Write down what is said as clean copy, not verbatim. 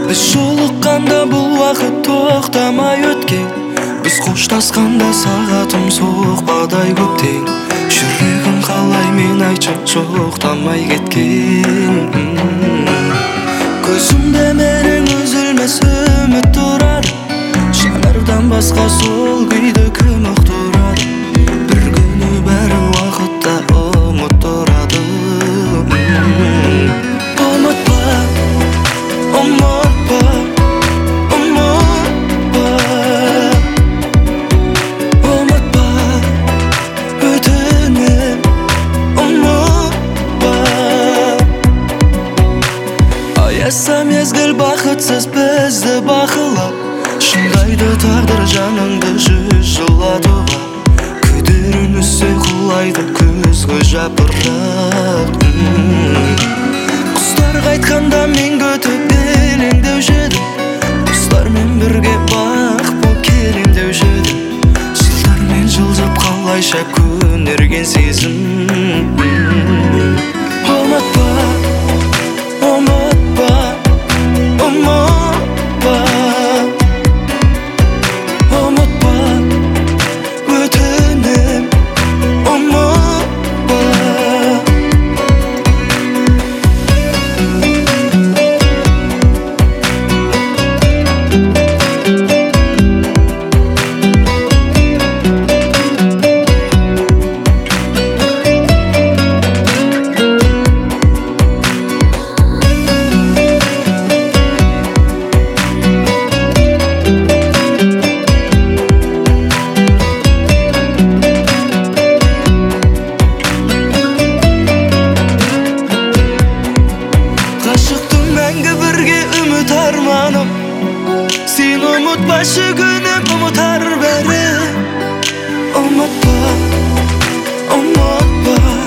Біз жолыққанда бұл уақыт тоқтамай өткен. Біз қоштасқанда сағатым соқпадай көптен. Жүрегім қалай мен айтшы жоқтамай кеткен. Көзімде менің үзілмес үміт тұрады. Жанардан басқа сол күйді кім ұқтырады? Бір күні бәрі уақытта ұмыттырады. Ұмытпа, ұмытпа, ұмытпа, ұмытпа, өтінем, ұмытпа. Аяса мезгіл бақытсыз бізді бақылап, шындайды тағдыр жаныңды жүз жылатуға. Күдерін үссе құлайды күзгі жапырақ. Құстар қайтқанда мен күтіп елеңдеуші едім. Құстармен бірге бақ боп келемдеуші едім. Жылдармен жылжып қалайша көнерген сезім. Ұмытпа, ұмытпа, ұмытпа, ұмытпа, өтінем, ұмытпа. Ғашықтың мәңгі бірге үміт арманым. Сен ұмытпашы күнім ұмытар бәрі. Ұмытпа, ұмытпа,